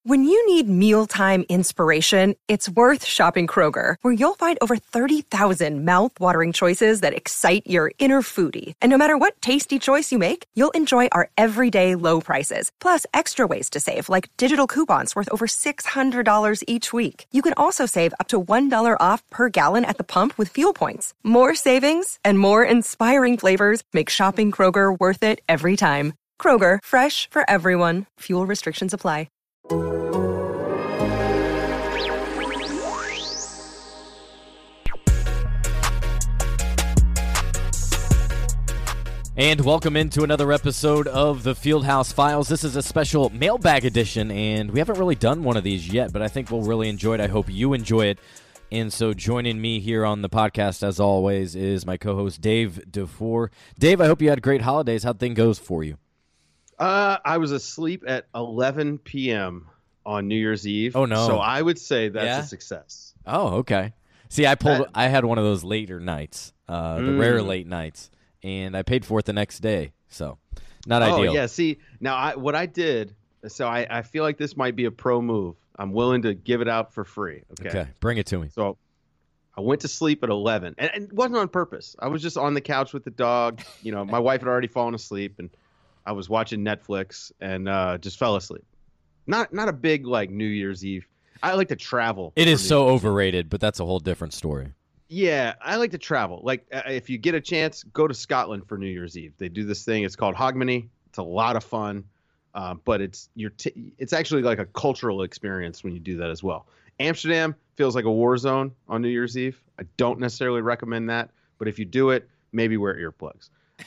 When you need mealtime inspiration, it's worth shopping Kroger, where you'll find over 30,000 mouth-watering choices that excite your inner foodie. And no matter what tasty choice you make, you'll enjoy our everyday low prices, plus extra ways to save, like digital coupons worth over $600 each week. You can also save up to $1 off per gallon at the pump with fuel points. More savings and more inspiring flavors make shopping Kroger worth it every time. Kroger, fresh for everyone. Fuel restrictions apply. And welcome into another episode of the Fieldhouse Files. This is a special mailbag edition, and we haven't really done one of these yet, but I think we'll really enjoy it. I hope you enjoy it. And so joining me here on the podcast, as always, is my co-host Dave DeFore. Dave, I hope you had great holidays. How'd things go for you? I was asleep at 11 p.m. on New Year's Eve. Oh, no. So I would say that's a success. Oh, okay. See, I had one of those later nights, the rare late nights. And I paid for it the next day, so not ideal. Oh, yeah. See, now what I did, so I feel like this might be a pro move. I'm willing to give it out for free. Okay, bring it to me. So I went to sleep at 11, and it wasn't on purpose. I was just on the couch with the dog. You know, my wife had already fallen asleep, and I was watching Netflix and just fell asleep. Not a big, like, New Year's Eve. I like to travel. It is so overrated, but that's a whole different story. Yeah, I like to travel. Like, if you get a chance, go to Scotland for New Year's Eve. They do this thing. It's called Hogmanay. It's a lot of fun, but it's actually like a cultural experience when you do that as well. Amsterdam feels like a war zone on New Year's Eve. I don't necessarily recommend that, but if you do it, maybe wear earplugs.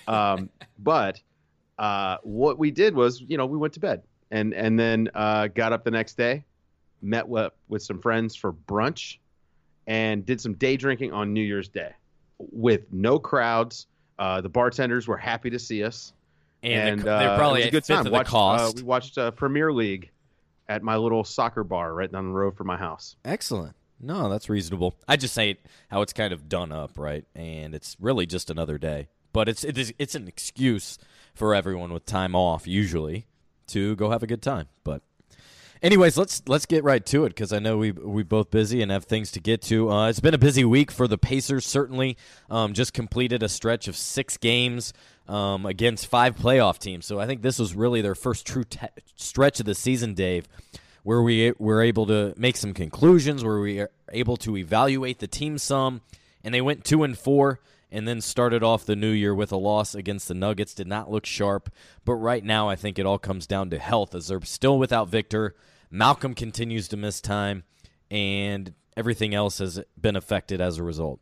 But what we did was, we went to bed and then got up the next day, met with some friends for brunch, and did some day drinking on New Year's Day with no crowds. The bartenders were happy to see us. And they're probably it was a good fifth time. of the cost. We watched Premier League at my little soccer bar right down the road from my house. Excellent. No, that's reasonable. I just say how it's kind of done up, right? And it's really just another day. But it's an excuse for everyone with time off, usually, to go have a good time. But anyways, let's get right to it because I know we both busy and have things to get to. It's been a busy week for the Pacers, certainly. Just completed a stretch of 6 games against 5 playoff teams. So I think this was really their first true stretch of the season, Dave, where we were able to make some conclusions, where we are able to evaluate the team some, and they went 2-4. And then started off the new year with a loss against the Nuggets. Did not look sharp. But right now I think it all comes down to health as they're still without Victor. Malcolm continues to miss time. And everything else has been affected as a result.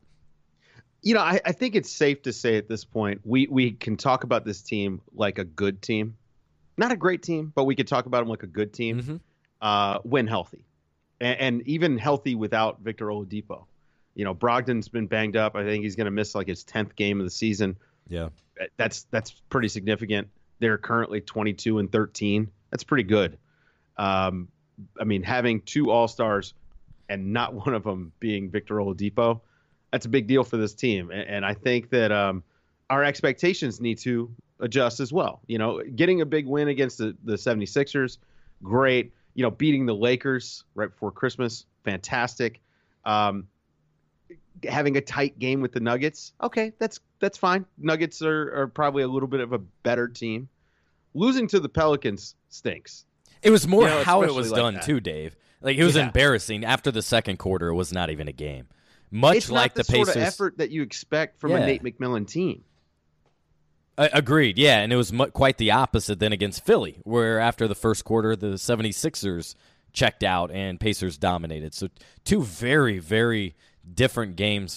I think it's safe to say at this point we can talk about this team like a good team. Not a great team, but we could talk about them like a good team when healthy. And even healthy without Victor Oladipo. Brogdon's been banged up. I think he's going to miss like his 10th game of the season. Yeah. That's pretty significant. They're currently 22-13. That's pretty good. Having 2 All-Stars and not one of them being Victor Oladipo, that's a big deal for this team. And I think that our expectations need to adjust as well. Getting a big win against the 76ers, great. Beating the Lakers right before Christmas, fantastic. Having a tight game with the Nuggets, okay, that's fine. Nuggets are probably a little bit of a better team. Losing to the Pelicans stinks. It was more how it was done too, Dave. Like it was embarrassing. After the second quarter, it was not even a game. Much like the Pacers, sort of effort that you expect from a Nate McMillan team. Agreed, yeah, and it was quite the opposite then against Philly, where after the first quarter, the 76ers checked out and Pacers dominated. So 2 very, very different games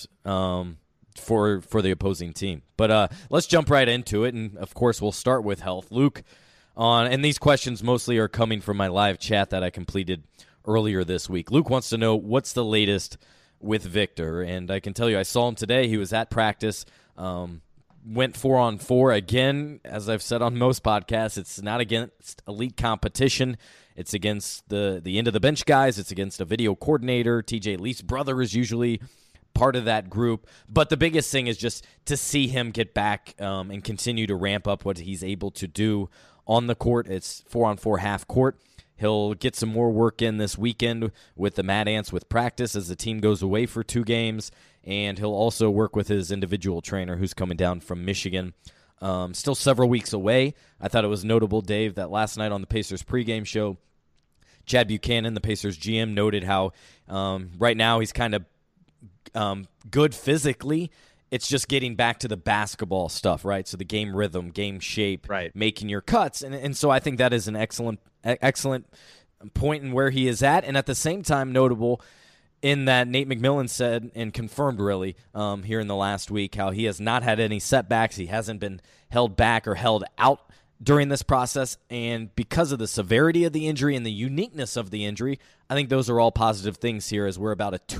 for the opposing team. But let's jump right into it, and of course we'll start with health. Luke, and these questions mostly are coming from my live chat that I completed earlier this week. Luke wants to know what's the latest with Victor, and I can tell you I saw him today. He was at practice, went 4-on-4 again. As I've said on most podcasts, it's not against elite competition. It's against the end of the bench guys. It's against a video coordinator. TJ Leaf's brother is usually part of that group. But the biggest thing is just to see him get back and continue to ramp up what he's able to do on the court. It's 4-on-4 half court. He'll get some more work in this weekend with the Mad Ants with practice as the team goes away for 2 games, and he'll also work with his individual trainer who's coming down from Michigan. Still several weeks away. I thought it was notable, Dave, that last night on the Pacers pregame show, Chad Buchanan, the Pacers GM, noted how right now he's kind of good physically. It's just getting back to the basketball stuff, right? So the game rhythm, game shape, right, making your cuts. And so I think that is an excellent point in where he is at. And at the same time, notable in that Nate McMillan said and confirmed really here in the last week how he has not had any setbacks. He hasn't been held back or held out during this process. And because of the severity of the injury and the uniqueness of the injury, I think those are all positive things here as we're about 2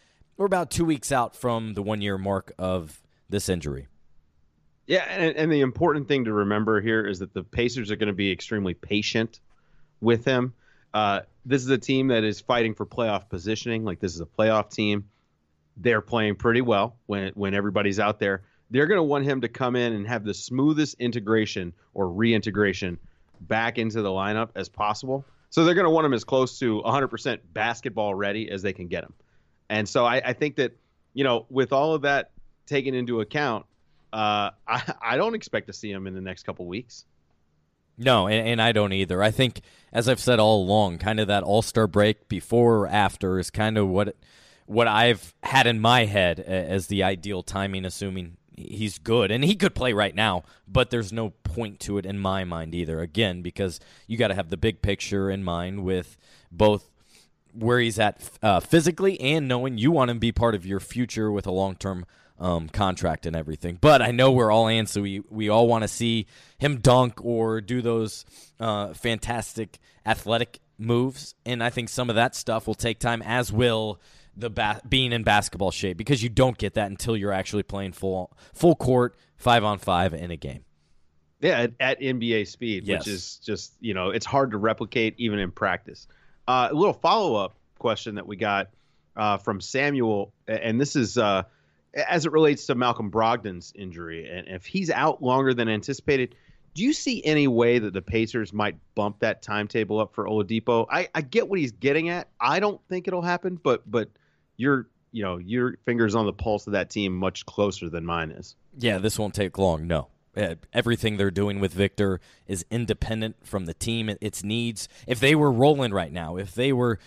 weeks out from the 1-year mark of this injury. Yeah, and the important thing to remember here is that the Pacers are going to be extremely patient with him. This is a team that is fighting for playoff positioning. Like, this is a playoff team. They're playing pretty well when everybody's out there. They're going to want him to come in and have the smoothest integration or reintegration back into the lineup as possible. So they're going to want him as close to 100% basketball ready as they can get him. And so I think that, with all of that taken into account, I don't expect to see him in the next couple weeks. No, and I don't either. I think, as I've said all along, kind of that all-star break before or after is kind of what I've had in my head as the ideal timing, assuming he's good. And he could play right now, but there's no point to it in my mind either. Again, because you got to have the big picture in mind with both where he's at physically and knowing you want him to be part of your future with a long-term contract and everything. But I know we're all antsy. We all want to see him dunk or do those fantastic athletic moves, and I think some of that stuff will take time, as will the being in basketball shape, because you don't get that until you're actually playing full court 5-on-5 in a game. Yeah, at NBA speed, yes. Which is just, it's hard to replicate even in practice. A little follow-up question that we got from Samuel, and this is as it relates to Malcolm Brogdon's injury. And if he's out longer than anticipated, do you see any way that the Pacers might bump that timetable up for Oladipo? I get what he's getting at. I don't think it'll happen, but your finger's on the pulse of that team much closer than mine is. Yeah, this won't take long, no. Everything they're doing with Victor is independent from the team, its needs. If they were rolling right now, if they were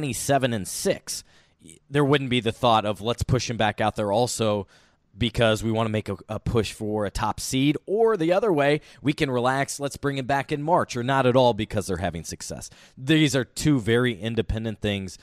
27-6, there wouldn't be the thought of let's push him back out there also because we want to make a push for a top seed, or the other way, we can relax, let's bring him back in March, or not at all because they're having success. These are two very independent things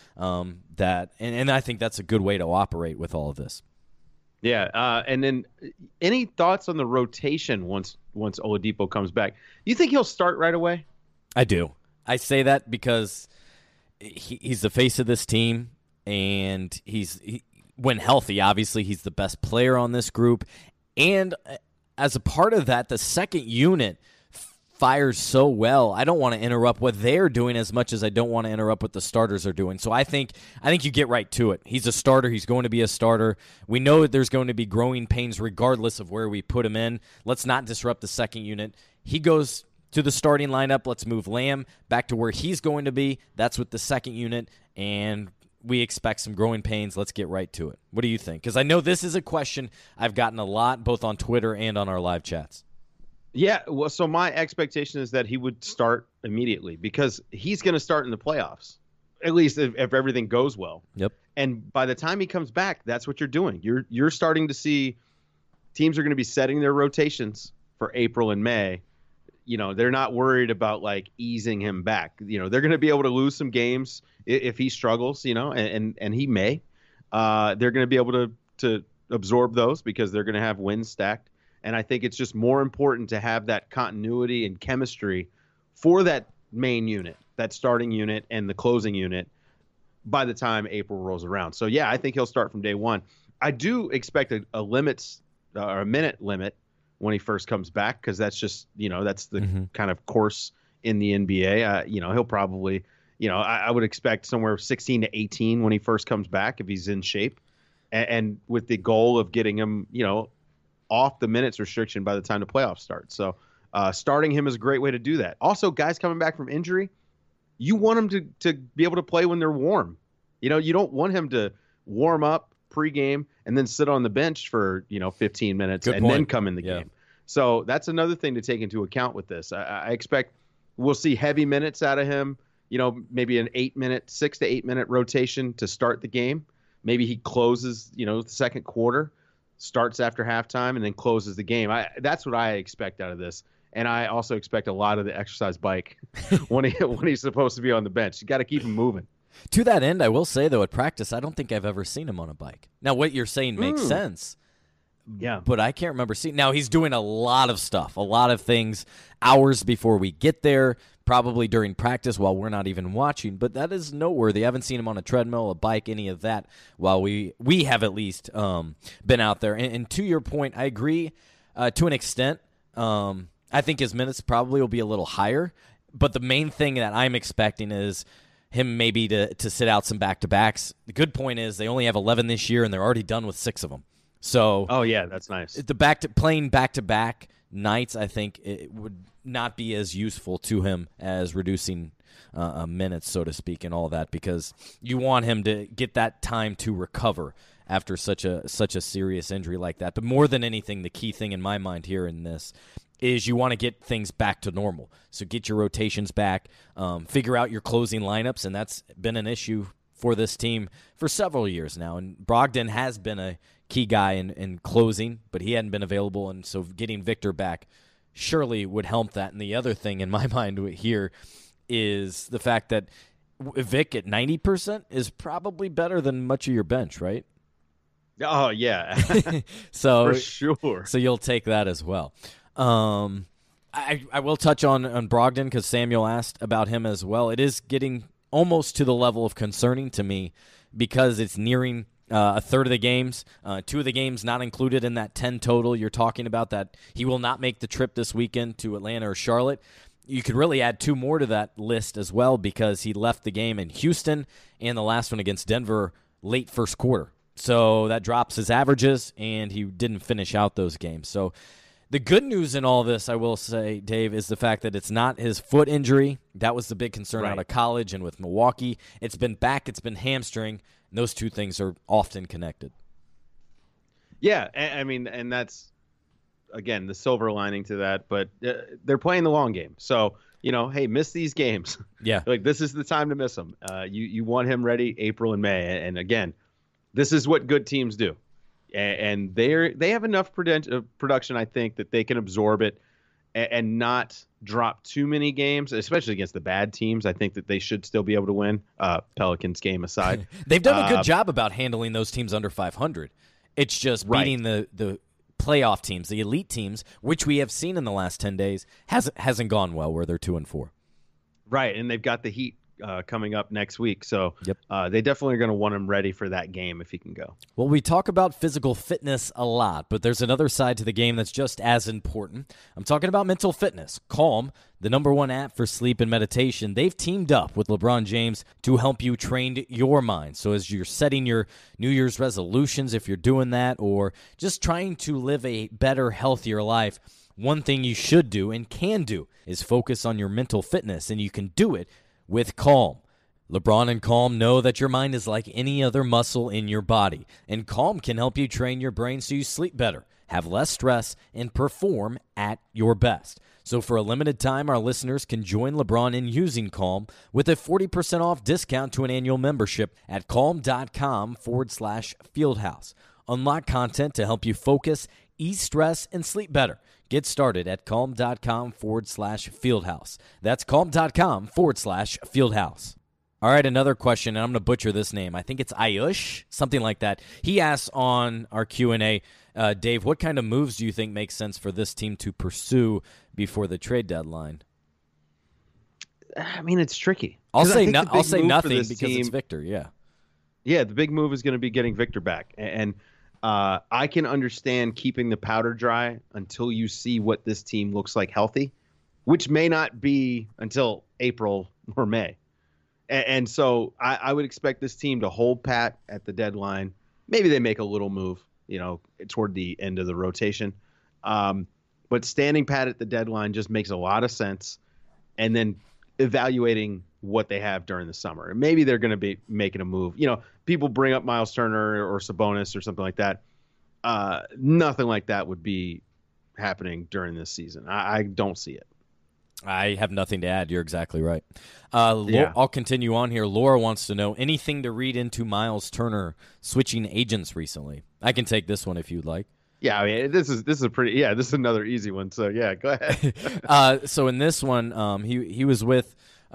and I think that's a good way to operate with all of this. Yeah, and then any thoughts on the rotation once Oladipo comes back? You think he'll start right away? I do. I say that because he's the face of this team, and when healthy, obviously, he's the best player on this group. And as a part of that, the second unit fires so well. I don't want to interrupt what they're doing as much as I don't want to interrupt what the starters are doing. So I think you get right to it. He's a starter. He's going to be a starter. We know that there's going to be growing pains regardless of where we put him in. Let's not disrupt the second unit. He goes to the starting lineup. Let's move Lamb back to where he's going to be. That's with the second unit, and we expect some growing pains. Let's get right to it. What do you think? Because I know this is a question I've gotten a lot, both on Twitter and on our live chats. Yeah, well, so my expectation is that he would start immediately because he's going to start in the playoffs, at least if everything goes well. Yep. And by the time he comes back, that's what you're doing. You're starting to see teams are going to be setting their rotations for April and May. They're not worried about like easing him back. They're going to be able to lose some games if he struggles, and he may. They're going to be able to absorb those because they're going to have wins stacked. And I think it's just more important to have that continuity and chemistry for that main unit, that starting unit and the closing unit by the time April rolls around. So, yeah, I think he'll start from day one. I do expect a minute limit when he first comes back because that's just, that's the kind of course in the NBA. He'll probably, I would expect somewhere 16 to 18 when he first comes back if he's in shape and with the goal of getting him, off the minutes restriction by the time the playoffs start. So starting him is a great way to do that. Also, guys coming back from injury, you want him to be able to play when they're warm. You don't want him to warm up pregame and then sit on the bench for 15 minutes Good and point. then come in the game. So that's another thing to take into account with this. I expect we'll see heavy minutes out of him. Maybe an 6 to 8 minute rotation to start the game. Maybe he closes, the second quarter, starts after halftime, and then closes the game. That's what I expect out of this. And I also expect a lot of the exercise bike when he's supposed to be on the bench. You got to keep him moving. To that end, I will say, though, at practice, I don't think I've ever seen him on a bike. Now, what you're saying makes sense. Yeah. But I can't remember seeing. Now, he's doing a lot of stuff, a lot of things hours before we get there, probably during practice while we're not even watching. But that is noteworthy. I haven't seen him on a treadmill, a bike, any of that while we have at least been out there. And to your point, I agree to an extent. I think his minutes probably will be a little higher. But the main thing that I'm expecting is him maybe to sit out some back-to-backs. The good point is they only have 11 this year, and they're already done with 6 of them. So, oh yeah, that's nice. Playing back-to-back nights, I think it would not be as useful to him as reducing minutes, so to speak, and all that, because you want him to get that time to recover after such a serious injury like that. But more than anything, the key thing in my mind here in this is you want to get things back to normal. So get your rotations back, figure out your closing lineups, and that's been an issue for this team for several years now. And Brogdon has been a key guy in closing, but he hadn't been available, and so getting Victor back surely would help that. And the other thing in my mind here is the fact that Vic at 90% is probably better than much of your bench, right? Oh, yeah. So for sure. So you'll take that as well. I will touch on Brogdon because Samuel asked about him as well. It is getting almost to the level of concerning to me because it's nearing a third of the games, 2 of the games not included in that 10 total you're talking about, that he will not make the trip this weekend to Atlanta or Charlotte. You could really add 2 more to that list as well because he left the game in Houston and the last one against Denver late first quarter. So that drops his averages, and he didn't finish out those games. So the good news in all this, I will say, Dave, is the fact that it's not his foot injury. That was the big concern out of college and with Milwaukee. It's been back, it's been hamstring, and those 2 things are often connected. Yeah, I mean, and that's, again, the silver lining to that, but they're playing the long game. So, hey, miss these games. Yeah. Like, this is the time to miss them. You want him ready April and May. And again, this is what good teams do. And they have enough production, I think, that they can absorb it and not drop too many games, especially against the bad teams. I think that they should still be able to win, Pelicans game aside. They've done a good job about handling those teams under 500. It's just beating the playoff teams, the elite teams, which we have seen in the last 10 days, hasn't gone well, where they're 2-4. Right, and they've got the Heat coming up next week. So they definitely are going to want him ready for that game if he can go. Well, we talk about physical fitness a lot, but there's another side to the game that's just as important. I'm talking about mental fitness. Calm, the #1 app for sleep and meditation, they've teamed up with LeBron James to help you train your mind. So as you're setting your New Year's resolutions, if you're doing that, or just trying to live a better, healthier life, one thing you should do and can do is focus on your mental fitness, and you can do it with Calm. LeBron and Calm know that your mind is like any other muscle in your body, and Calm can help you train your brain so you sleep better, have less stress, and perform at your best. So for a limited time, our listeners can join LeBron in using Calm with a 40% off discount to an annual membership at calm.com/fieldhouse. Unlock content to help you focus, ease stress, and sleep better. Get started at calm.com/fieldhouse. That's calm.com/fieldhouse. All right, another question, and I'm going to butcher this name. I think it's Ayush, something like that. He asks on our Q&A, Dave, what kind of moves do you think make sense for this team to pursue before the trade deadline? I mean, it's tricky. I'll say nothing because team, it's Victor, yeah. Yeah, the big move is going to be getting Victor back. And I can understand keeping the powder dry until you see what this team looks like healthy, which may not be until April or May. And so I would expect this team to hold pat at the deadline. Maybe they make a little move, toward the end of the rotation. But standing pat at the deadline just makes a lot of sense. And then evaluating what they have during the summer. And maybe they're going to be making a move. You know, people bring up Miles Turner or Sabonis or something like that. Nothing like that would be happening during this season. I don't see it. I have nothing to add. You're exactly right. Yeah. I'll continue on here. Laura wants to know anything to read into Miles Turner switching agents recently. I can take this one if you'd like. Yeah, I mean, this is another easy one. So yeah, go ahead. So in this one, he was with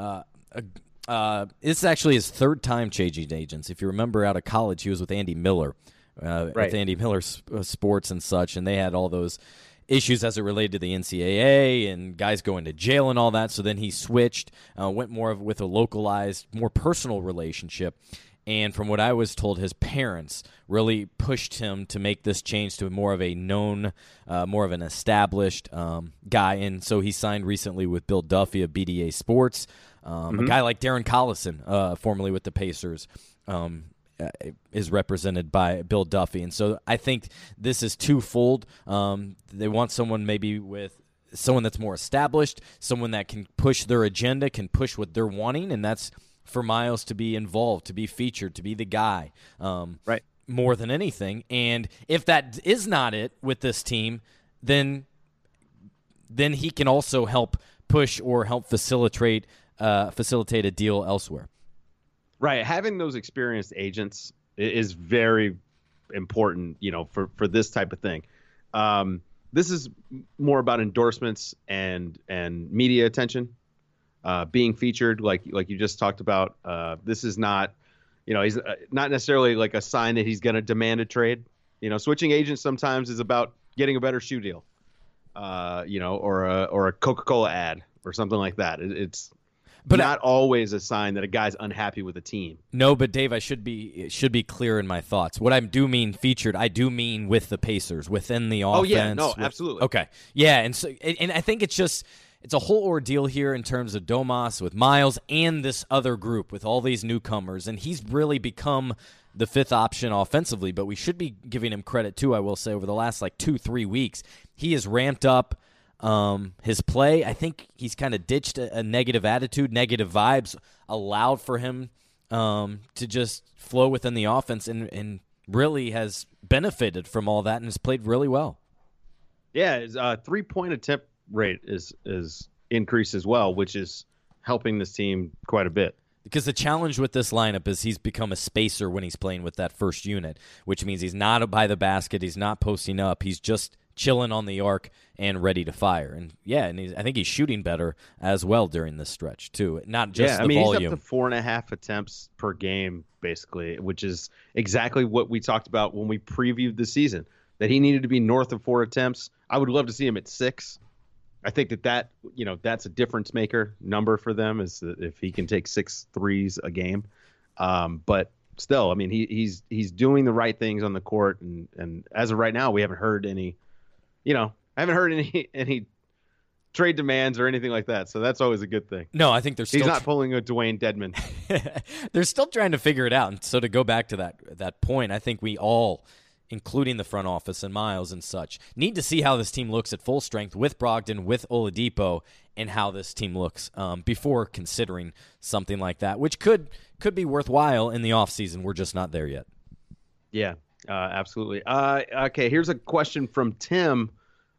it's actually his third time changing agents. If you remember, out of college, he was with Andy Miller, with Andy Miller Sports and such, and they had all those issues as it related to the NCAA and guys going to jail and all that. So then he switched, went more with a localized, more personal relationship. And from what I was told, his parents really pushed him to make this change to more of a known, more of an established guy. And so he signed recently with Bill Duffy of BDA Sports. A guy like Darren Collison, formerly with the Pacers, is represented by Bill Duffy. And so I think this is twofold. They want someone maybe with someone that's more established, someone that can push their agenda, can push what they're wanting, and that's for Miles to be involved, to be featured, to be the guy, right? More than anything. And if that is not it with this team, then he can also help push or help facilitate a deal elsewhere. Right. Having those experienced agents is very important, you know, for this type of thing. This is more about endorsements and media attention, being featured, like you just talked about. This is not, you know, he's not necessarily like a sign that he's going to demand a trade. You know, switching agents sometimes is about getting a better shoe deal, you know, or a Coca-Cola ad or something like that. It's but not always a sign that a guy's unhappy with a team. No, but Dave, I should be clear in my thoughts. What I do mean featured, I do mean with the Pacers, within the offense. Oh yeah, no, absolutely. Okay, yeah, and so I think it's a whole ordeal here in terms of Domas with Miles and this other group with all these newcomers, and he's really become the fifth option offensively. But we should be giving him credit too. I will say over the last 2-3 weeks, he has ramped up his play. I think he's kind of ditched a negative attitude, negative vibes, allowed for him to just flow within the offense, and really has benefited from all that and has played really well. Yeah, his 3-point attempt rate is increased as well, which is helping this team quite a bit. Because the challenge with this lineup is he's become a spacer when he's playing with that first unit, which means he's not by the basket, he's not posting up, he's just chilling on the arc and ready to fire. And yeah, and I think he's shooting better as well during this stretch too. Not just the volume. He's up to 4.5 attempts per game, basically, which is exactly what we talked about when we previewed the season, that he needed to be north of 4 attempts. I would love to see him at 6. I think that you know, that's a difference maker number for them, is that if he can take 6 threes a game. But still, I mean, he's doing the right things on the court, and as of right now, we haven't heard any. You know, I haven't heard any trade demands or anything like that, so that's always a good thing. No, I think he's not pulling a Dwayne Dedman. They're still trying to figure it out. And so to go back to that point, I think we all, including the front office and Miles and such, need to see how this team looks at full strength with Brogdon, with Oladipo, and how this team looks before considering something like that, which could be worthwhile in the offseason. We're just not there yet. Yeah. Absolutely. Okay, here's a question from Tim.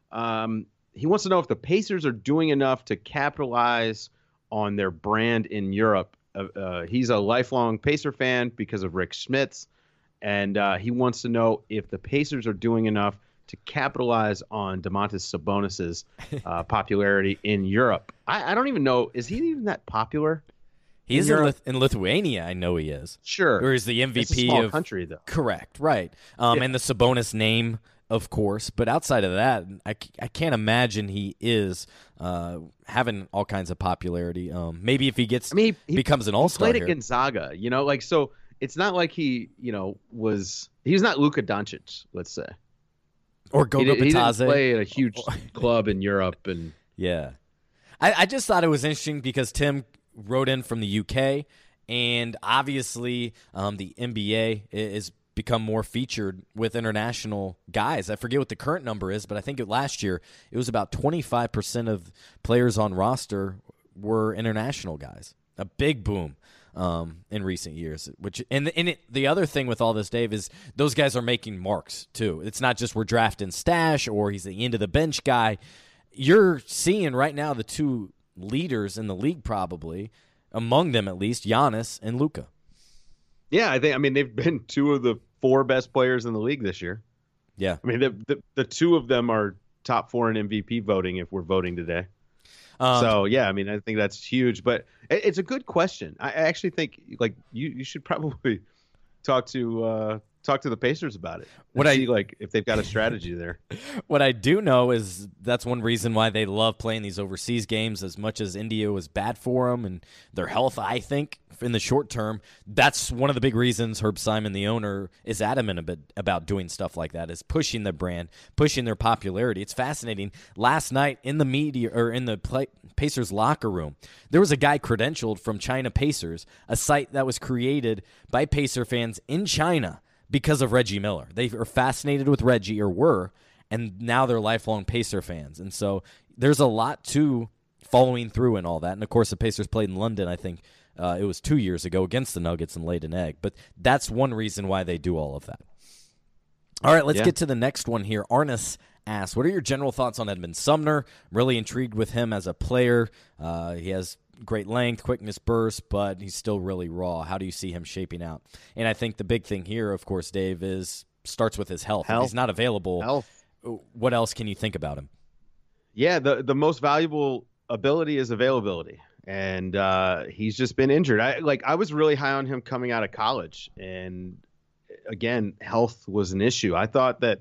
He wants to know if the Pacers are doing enough to capitalize on their brand in Europe. He's a lifelong Pacer fan because of Rick Schmitz, and he wants to know if the Pacers are doing enough to capitalize on Domantas Sabonis's popularity in Europe. I don't even know. Is he even that popular? He is in Lithuania. I know he is. Sure. Or is the MVP it's a small of country, though. Correct. Right. And the Sabonis name, of course. But outside of that, I can't imagine he is having all kinds of popularity. Maybe if he gets, he becomes an all-star. He played at Gonzaga. You know, so it's not like he, you know, he's not Luka Doncic, let's say, or Goga Bitadze. He didn't play at a huge club in Europe, and yeah. I just thought it was interesting because Tim wrote in from the UK, and obviously the NBA is become more featured with international guys. I forget what the current number is, but I think last year it was about 25% of players on roster were international guys. A big boom in recent years. The other thing with all this, Dave, is those guys are making marks too. It's not just we're drafting stash or he's the end of the bench guy. You're seeing right now the two leaders in the league, probably among them at least, Giannis and Luka. Yeah, I mean they've been two of the 4 best players in the league this year. Yeah, I mean the two of them are top 4 in MVP voting if we're voting today. So yeah, I mean I think that's huge, but it's a good question. I actually think like you should probably talk to the Pacers about it. See like if they've got a strategy there. What I do know is that's one reason why they love playing these overseas games as much as India was bad for them and their health, I think, in the short term. That's one of the big reasons Herb Simon, the owner, is adamant about doing stuff like that, is pushing the brand, pushing their popularity. It's fascinating. Last night in the media or in the Pacers locker room, there was a guy credentialed from China Pacers, a site that was created by Pacer fans in China because of Reggie Miller. They are fascinated with Reggie, or were, and now they're lifelong Pacer fans. And so there's a lot to following through and all that. And, of course, the Pacers played in London, I think it was 2 years ago, against the Nuggets and laid an egg. But that's one reason why they do all of that. All right, let's get to the next one here. Arnis asks, what are your general thoughts on Edmund Sumner? I'm really intrigued with him as a player. He has great length, quickness, burst, but he's still really raw. How do you see him shaping out? And I think the big thing here, of course, Dave, starts with his health. If he's not available, what else can you think about him? Yeah, the most valuable ability is availability, and he's just been injured. I was really high on him coming out of college, and again, health was an issue. I thought that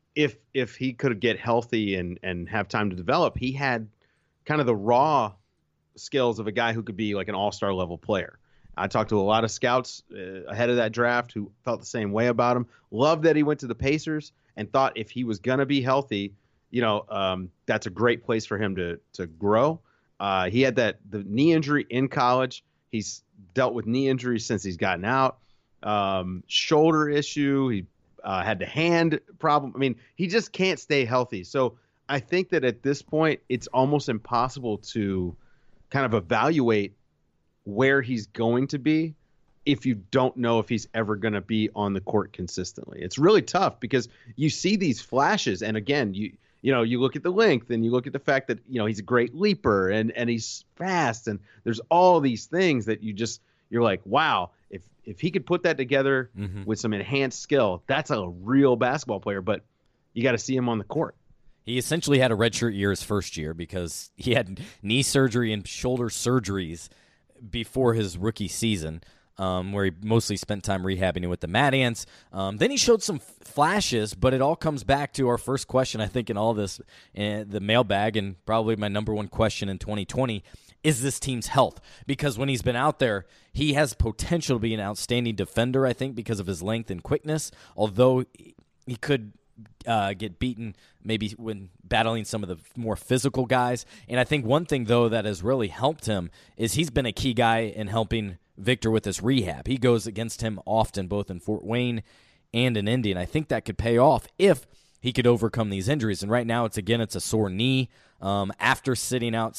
if he could get healthy and have time to develop, he had kind of the raw skills of a guy who could be like an all-star level player. I talked to a lot of scouts ahead of that draft who felt the same way about him. Loved that he went to the Pacers and thought if he was going to be healthy, that's a great place for him to grow. He had the knee injury in college. He's dealt with knee injuries since he's gotten out. Shoulder issue. He had the hand problem. I mean, he just can't stay healthy. So I think that at this point, it's almost impossible to kind of evaluate where he's going to be if you don't know if he's ever going to be on the court consistently. It's really tough because you see these flashes, and again, you look at the length and you look at the fact that he's a great leaper and he's fast, and there's all these things that you're like, wow, if he could put that together with some enhanced skill, that's a real basketball player. But you got to see him on the court. He essentially had a redshirt year his first year because he had knee surgery and shoulder surgeries before his rookie season, where he mostly spent time rehabbing with the Mad Ants. Then he showed some flashes, but it all comes back to our first question, I think, in all this, the mailbag, and probably my number one question in 2020, is this team's health? Because when he's been out there, he has potential to be an outstanding defender, I think, because of his length and quickness, although he could get beaten maybe when battling some of the more physical guys. And I think one thing, though, that has really helped him is he's been a key guy in helping Victor with his rehab. He goes against him often, both in Fort Wayne and in Indy, and I think that could pay off if he could overcome these injuries. And right now, it's a sore knee after sitting out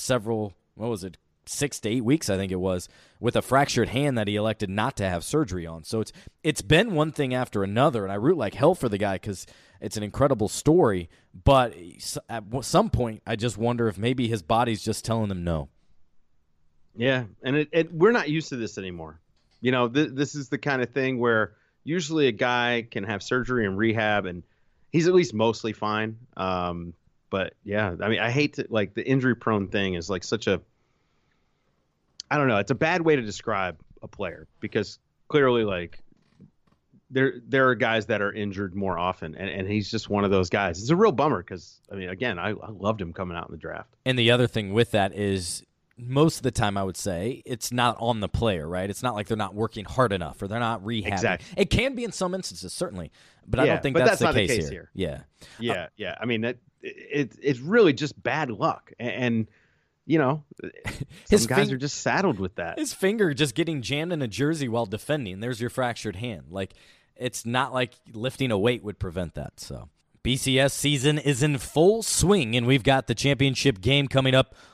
6 to 8 weeks, I think it was, with a fractured hand that he elected not to have surgery on. So it's been one thing after another, and I root like hell for the guy because it's an incredible story. But at some point, I just wonder if maybe his body's just telling him no. Yeah, and we're not used to this anymore. This is the kind of thing where usually a guy can have surgery and rehab, and he's at least mostly fine. But yeah, I mean, I hate to, like, the injury-prone thing is like such a, I don't know, it's a bad way to describe a player because clearly, like, there are guys that are injured more often, and he's just one of those guys. It's a real bummer because, I mean, again, I loved him coming out in the draft. And the other thing with that is most of the time I would say it's not on the player, right? It's not like they're not working hard enough or they're not rehabbing. Exactly. It can be in some instances, certainly, but I don't think that's the case here. Yeah. Yeah. I mean, it's really just bad luck. And some guys are just saddled with that. His finger just getting jammed in a jersey while defending. There's your fractured hand. Like, it's not like lifting a weight would prevent that. So BCS season is in full swing, and we've got the championship game coming up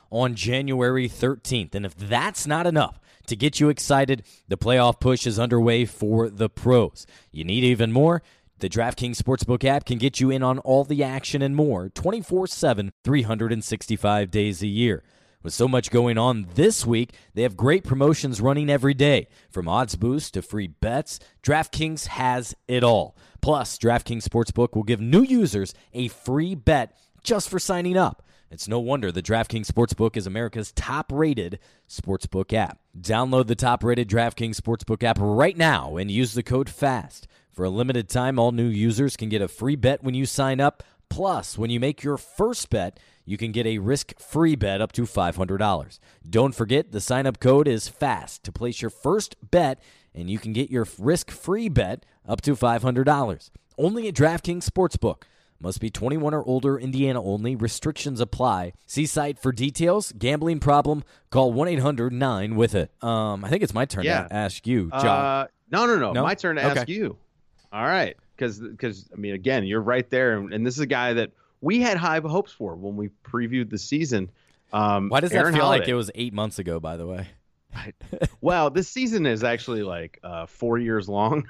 on January 13th. And if that's not enough to get you excited, the playoff push is underway for the pros. You need even more? The DraftKings Sportsbook app can get you in on all the action and more 24/7, 365 days a year. With so much going on this week, they have great promotions running every day. From odds boosts to free bets, DraftKings has it all. Plus, DraftKings Sportsbook will give new users a free bet just for signing up. It's no wonder the DraftKings Sportsbook is America's top-rated sportsbook app. Download the top-rated DraftKings Sportsbook app right now and use the code FAST. For a limited time, all new users can get a free bet when you sign up. Plus, when you make your first bet, you can get a risk-free bet up to $500. Don't forget, the sign-up code is FAST to place your first bet, and you can get your risk-free bet up to $500. Only at DraftKings Sportsbook. Must be 21 or older, Indiana only. Restrictions apply. See site for details. Gambling problem? Call 1-800-9-WITH-IT. I think it's my turn to ask you, John. No. My turn to ask you. All right. Because I mean, again, you're right there. And this is a guy that we had high hopes for when we previewed the season. Why does Aaron that feel Holiday. like it was 8 months ago, by the way? Well, this season is actually like 4 years long.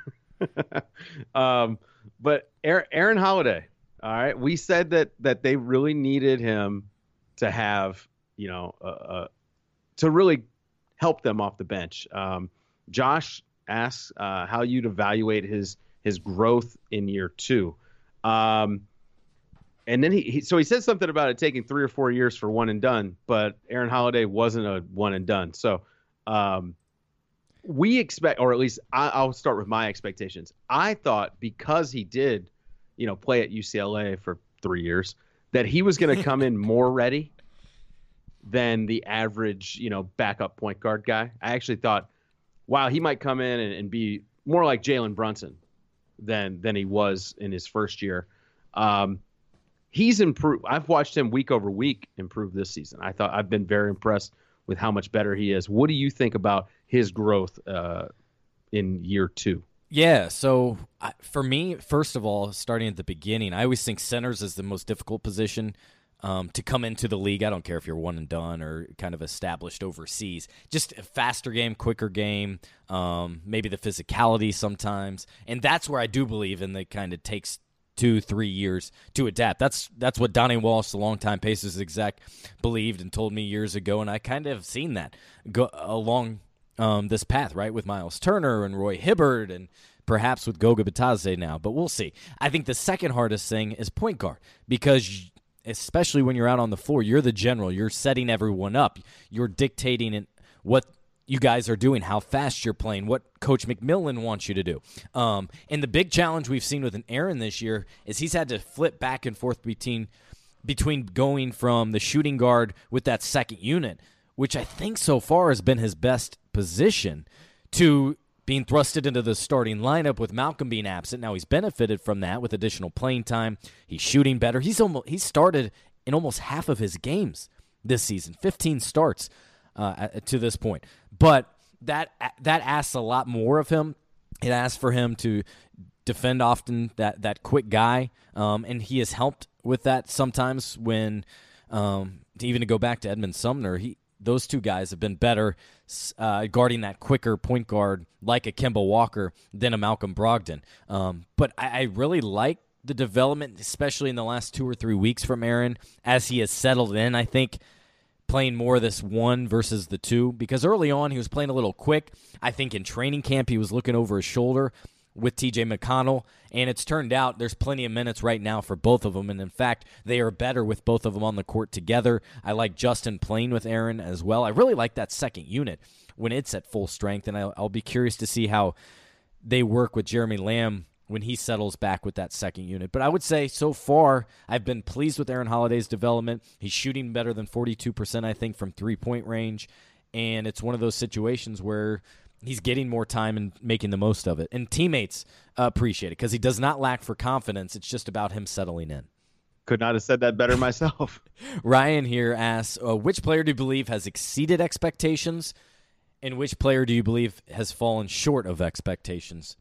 But Aaron Holiday. All right, we said that they really needed him to have, to really help them off the bench. Josh asks how you'd evaluate his growth in year two. And then he said something about it taking 3 or 4 years for one and done, but Aaron Holiday wasn't a one and done. So we expect, or at least I'll start with my expectations. I thought because he did play at UCLA for 3 years, that he was going to come in more ready than the average, backup point guard guy. I actually thought, wow, he might come in and be more like Jalen Brunson than he was in his first year. He's improved. I've watched him week over week improve this season. I've been very impressed with how much better he is. What do you think about his growth in year two? Yeah, so for me, first of all, starting at the beginning, I always think centers is the most difficult position to come into the league. I don't care if you're one and done or kind of established overseas. Just a faster game, quicker game, maybe the physicality sometimes. And that's where I do believe in the kind of takes 2-3 years to adapt. That's what Donnie Walsh, the longtime Pacers exec, believed and told me years ago, and I kind of have seen that go along this path, right, with Miles Turner and Roy Hibbert and perhaps with Goga Bitadze now, but we'll see. I think the second hardest thing is point guard because especially when you're out on the floor, you're the general. You're setting everyone up. You're dictating what you guys are doing, how fast you're playing, what Coach McMillan wants you to do. And the big challenge we've seen with an Aaron this year is he's had to flip back and forth between going from the shooting guard with that second unit, which I think so far has been his best position, to being thrusted into the starting lineup with Malcolm being absent. Now he's benefited from that with additional playing time. He's shooting better. He's started in almost half of his games this season, 15 starts to this point. But that asks a lot more of him. It asks for him to defend often, that quick guy, and he has helped with that sometimes when, even to go back to Edmund Sumner, those two guys have been better guarding that quicker point guard like a Kemba Walker than a Malcolm Brogdon. But I really like the development, especially in the last 2 or 3 weeks from Aaron, as he has settled in, I think, playing more of this one versus the two. Because early on, he was playing a little quick. I think in training camp, he was looking over his shoulder with T.J. McConnell, and it's turned out there's plenty of minutes right now for both of them, and in fact, they are better with both of them on the court together. I like Justin playing with Aaron as well. I really like that second unit when it's at full strength, and I'll be curious to see how they work with Jeremy Lamb when he settles back with that second unit. But I would say so far, I've been pleased with Aaron Holiday's development. He's shooting better than 42%, I think, from three-point range, and it's one of those situations where he's getting more time and making the most of it. And teammates appreciate it because he does not lack for confidence. It's just about him settling in. Could not have said that better myself. Ryan here asks, which player do you believe has exceeded expectations, and which player do you believe has fallen short of expectations?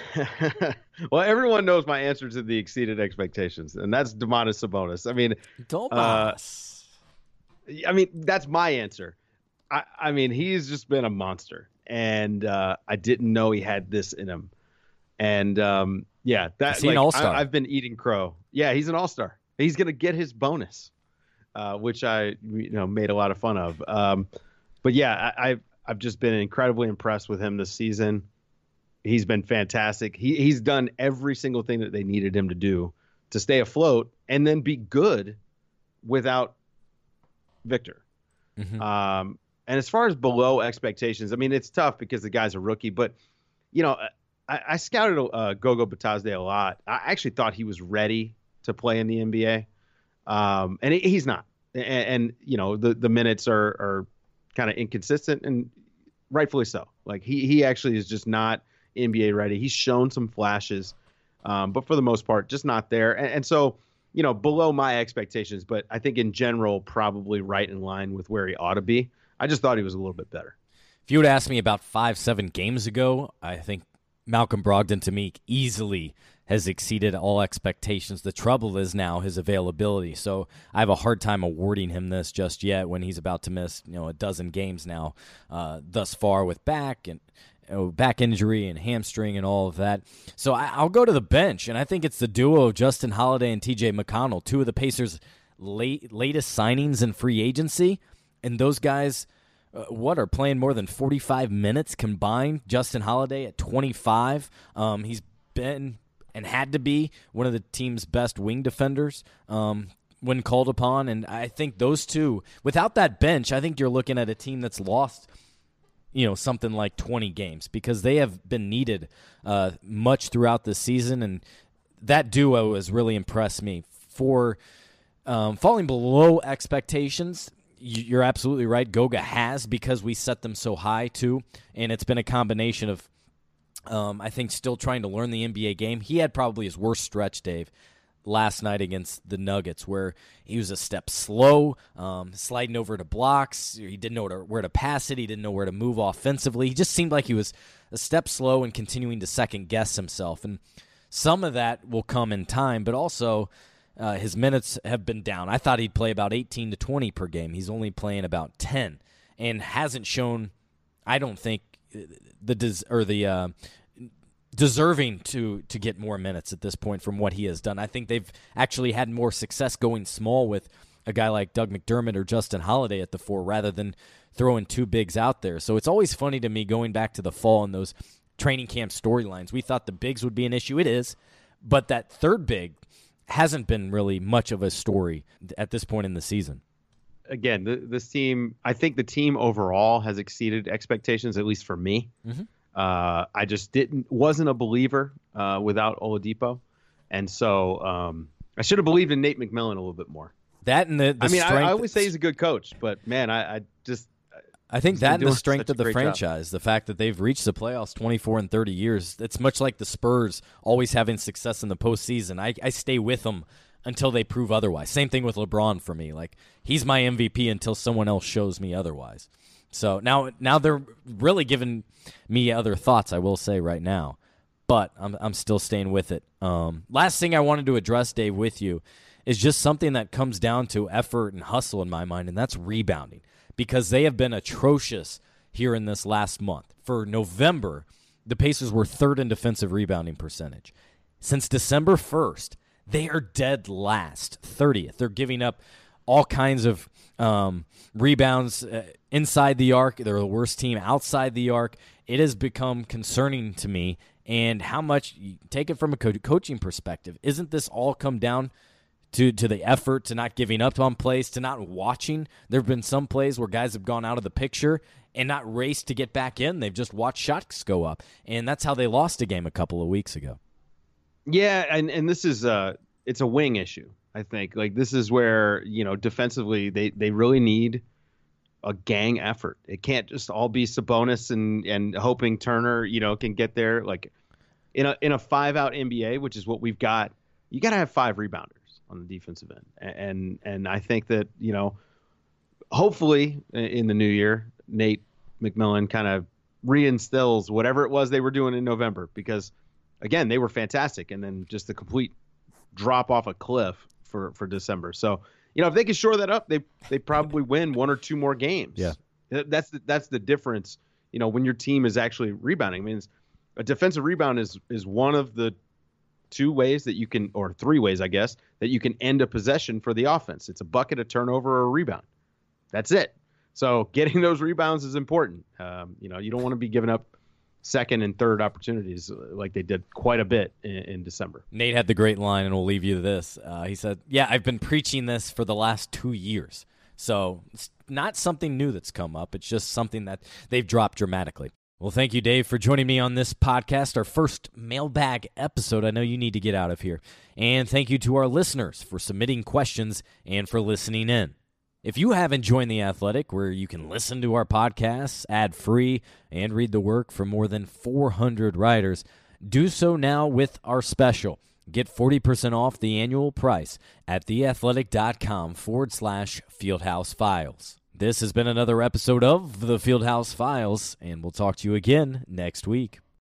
Well, everyone knows my answer to the exceeded expectations, and that's Domantas Sabonis. I mean, Domas. I mean, that's my answer. I mean, he's just been a monster, and I didn't know he had this in him. And yeah, Is he an all-star? I've been eating crow. Yeah, he's an all-star. He's gonna get his bonus, which I made a lot of fun of. But yeah, I've just been incredibly impressed with him this season. He's been fantastic. He's done every single thing that they needed him to do to stay afloat and then be good without Victor. Mm-hmm. And as far as below expectations, I mean, it's tough because the guy's a rookie, but I scouted Gogo Batazde a lot. I actually thought he was ready to play in the NBA. And he's not. And the minutes are kind of inconsistent, and rightfully so. Like he actually is just not NBA ready. He's shown some flashes, but for the most part, just not there. And so, below my expectations, but I think in general, probably right in line with where he ought to be. I just thought he was a little bit better. If you would ask me about 5-7 games ago, I think Malcolm Brogdon to me easily has exceeded all expectations. The trouble is now his availability. So I have a hard time awarding him this just yet when he's about to miss, a dozen games now thus far with back injury and hamstring and all of that. So I'll go to the bench, and I think it's the duo of Justin Holiday and TJ McConnell, two of the Pacers' latest signings in free agency. And those guys, are playing more than 45 minutes combined. Justin Holiday at 25. He's been and had to be one of the team's best wing defenders when called upon. And I think those two, without that bench, I think you're looking at a team that's lost, something like 20 games because they have been needed much throughout the season. And that duo has really impressed me. For falling below expectations, you're absolutely right. Goga has, because we set them so high too, and it's been a combination of, I think, still trying to learn the NBA game. He had probably his worst stretch, Dave, last night against the Nuggets, where he was a step slow, sliding over to blocks. He didn't know where to pass it. He didn't know where to move offensively. He just seemed like he was a step slow and continuing to second-guess himself. And some of that will come in time, but also his minutes have been down. I thought he'd play about 18 to 20 per game. He's only playing about 10 and hasn't shown, I don't think, deserving to get more minutes at this point from what he has done. I think they've actually had more success going small with a guy like Doug McDermott or Justin Holiday at the 4 rather than throwing two bigs out there. So it's always funny to me going back to the fall and those training camp storylines. We thought the bigs would be an issue. It is. But that third big hasn't been really much of a story at this point in the season. Again, this team, I think the team overall has exceeded expectations, at least for me. Mm-hmm. I just wasn't a believer without Oladipo. And so I should have believed in Nate McMillan a little bit more. That and the strength. I always say he's a good coach, but man, I think that and the strength of the franchise, the fact that they've reached the playoffs 24 and 30 years, it's much like the Spurs always having success in the postseason. I stay with them until they prove otherwise. Same thing with LeBron for me. Like, he's my MVP until someone else shows me otherwise. So now they're really giving me other thoughts, I will say right now. But I'm still staying with it. Last thing I wanted to address, Dave, with you is just something that comes down to effort and hustle in my mind, and that's rebounding. Because they have been atrocious here in this last month. For November, the Pacers were third in defensive rebounding percentage. Since December 1st, they are dead last, 30th. They're giving up all kinds of rebounds inside the arc. They're the worst team outside the arc. It has become concerning to me. And how much, take it from a coaching perspective, isn't this all come down to the effort, to not giving up on plays, to not watching? There have been some plays where guys have gone out of the picture and not raced to get back in. They've just watched shots go up. And that's how they lost a game a couple of weeks ago. Yeah, and this is it's a wing issue, I think. Like, this is where, defensively they really need a gang effort. It can't just all be Sabonis and hoping Turner, can get there. Like, in a 5-out NBA, which is what we've got, you got to have 5 rebounders on the defensive end. And I think that, hopefully in the new year, Nate McMillan kind of reinstills whatever it was they were doing in November, because again, they were fantastic. And then just the complete drop off a cliff for December. So if they can shore that up, they probably win one or two more games. Yeah. That's the difference. When your team is actually rebounding. I mean, a defensive rebound is one of the two ways that you can, or three ways, I guess, that you can end a possession for the offense. It's a bucket, a turnover, or a rebound. That's it. So getting those rebounds is important. You don't want to be giving up second and third opportunities like they did quite a bit in December. Nate had the great line, and we'll leave you to this. He said, yeah, I've been preaching this for the last 2 years. So it's not something new that's come up. It's just something that they've dropped dramatically. Well, thank you, Dave, for joining me on this podcast, our first mailbag episode. I know you need to get out of here. And thank you to our listeners for submitting questions and for listening in. If you haven't joined The Athletic, where you can listen to our podcasts ad-free and read the work from more than 400 writers, do so now with our special. Get 40% off the annual price at theathletic.com/Fieldhouse Files. This has been another episode of the Fieldhouse Files, and we'll talk to you again next week.